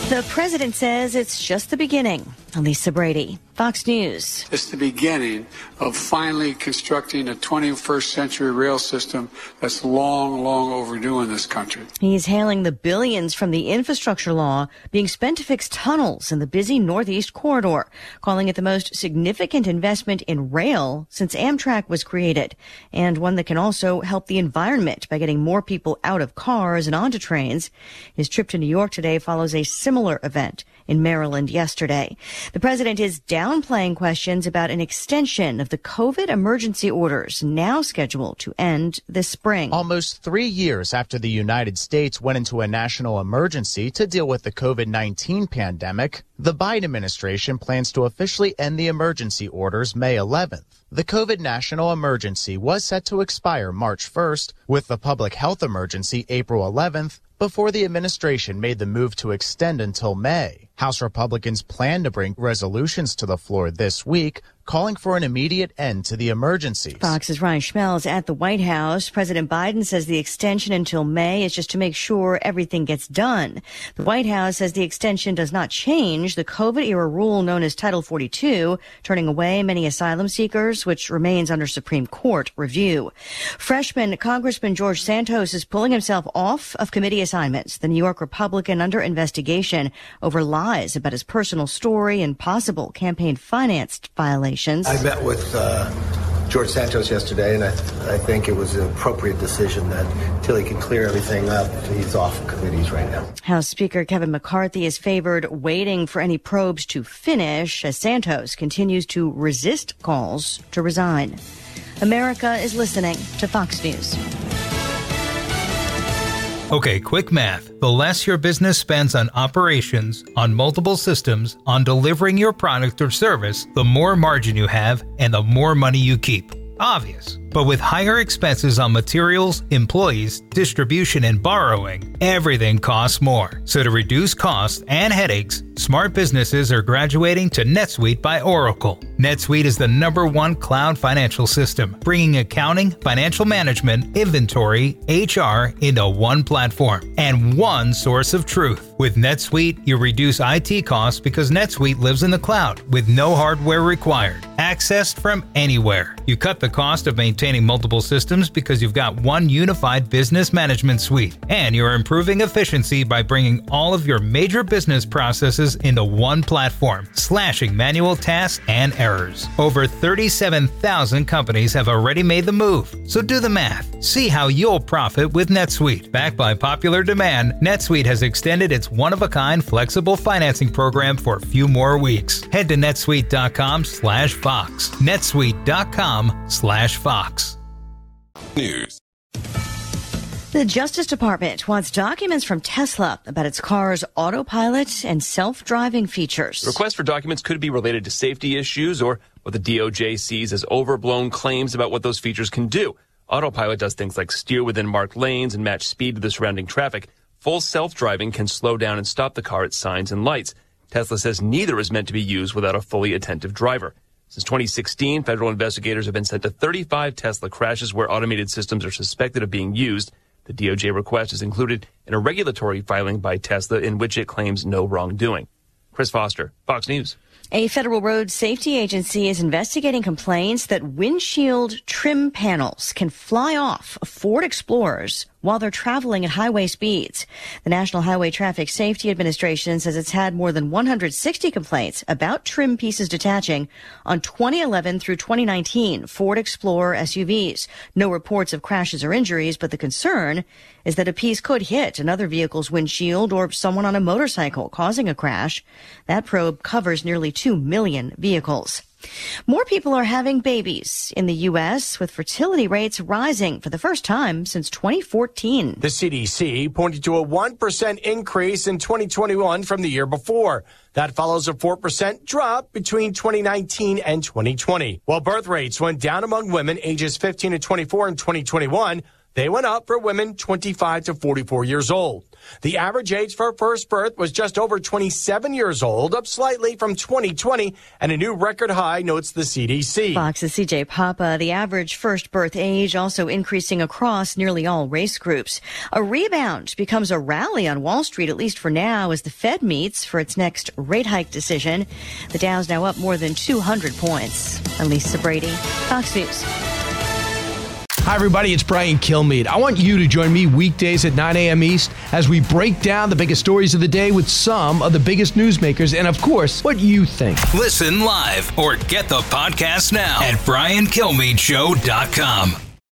The president says it's just the beginning. Lisa Brady, Fox News. It's the beginning of finally constructing a 21st century rail system that's long, long overdue in this country. He's hailing the billions from the infrastructure law being spent to fix tunnels in the busy Northeast corridor, calling it the most significant investment in rail since Amtrak was created, and one that can also help the environment by getting more people out of cars and onto trains. His trip to New York today follows a similar event in Maryland yesterday. The president is downplaying questions about an extension of the COVID emergency orders now scheduled to end this spring. Almost 3 years after the United States went into a national emergency to deal with the COVID-19 pandemic, the Biden administration plans to officially end the emergency orders May 11th. The COVID national emergency was set to expire March 1st, with the public health emergency April 11th, before the administration made the move to extend until May. House Republicans plan to bring resolutions to the floor this week, calling for an immediate end to the emergencies. Fox's Ryan Schmelz at the White House. President Biden says the extension until May is just to make sure everything gets done. The White House says the extension does not change the COVID-era rule known as Title 42, turning away many asylum seekers, which remains under Supreme Court review. Freshman Congressman George Santos is pulling himself off of committee assignments. The New York Republican under investigation over lies about his personal story and possible campaign finance violations. I met with George Santos yesterday, and I think it was an appropriate decision that until he can clear everything up, he's off committees right now. House Speaker Kevin McCarthy has favored waiting for any probes to finish as Santos continues to resist calls to resign. America is listening to Fox News. Okay, quick math. The less your business spends on operations, on multiple systems, on delivering your product or service, the more margin you have and the more money you keep. Obvious. But with higher expenses on materials, employees, distribution, and borrowing, everything costs more. So to reduce costs and headaches, smart businesses are graduating to NetSuite by Oracle. NetSuite is the #1 cloud financial system, bringing accounting, financial management, inventory, HR into one platform and one source of truth. With NetSuite, you reduce IT costs because NetSuite lives in the cloud with no hardware required, accessed from anywhere. You cut the cost of maintaining multiple systems because you've got one unified business management suite, and you're improving efficiency by bringing all of your major business processes into one platform, slashing manual tasks and errors. Over 37,000 companies have already made the move, so do the math. See how you'll profit with NetSuite. Backed by popular demand, NetSuite has extended its one-of-a-kind flexible financing program for a few more weeks. Head to netsuite.com/Fox. netsuite.com/Fox. News. The Justice Department wants documents from Tesla about its car's autopilot and self-driving features. The request for documents could be related to safety issues or what the DOJ sees as overblown claims about what those features can do. Autopilot does things like steer within marked lanes and match speed to the surrounding traffic. Full self-driving can slow down and stop the car at signs and lights. Tesla says neither is meant to be used without a fully attentive driver. Since 2016, federal investigators have been sent to 35 Tesla crashes where automated systems are suspected of being used. The DOJ request is included in a regulatory filing by Tesla in which it claims no wrongdoing. Chris Foster, Fox News. A federal road safety agency is investigating complaints that windshield trim panels can fly off of Ford Explorers while they're traveling at highway speeds. The National Highway Traffic Safety Administration says it's had more than 160 complaints about trim pieces detaching on 2011 through 2019 Ford Explorer SUVs. No reports of crashes or injuries, but the concern is that a piece could hit another vehicle's windshield or someone on a motorcycle, causing a crash. That probe covers nearly 2 million vehicles. More people are having babies in the U.S., with fertility rates rising for the first time since 2014. The CDC pointed to a 1% increase in 2021 from the year before. That follows a 4% drop between 2019 and 2020. While birth rates went down among women ages 15 to 24 in 2021, They went up for women 25 to 44 years old. The average age for first birth was just over 27 years old, up slightly from 2020, and a new record high, notes the CDC. Fox's CJ Papa, the average first birth age also increasing across nearly all race groups. A rebound becomes a rally on Wall Street, at least for now, as the Fed meets for its next rate hike decision. The Dow's now up more than 200 points. Lisa Brady, Fox News. Hi, everybody. It's Brian Kilmeade. I want you to join me weekdays at 9 a.m. East as we break down the biggest stories of the day with some of the biggest newsmakers and, of course, what you think. Listen live or get the podcast now at BrianKilmeadeShow.com.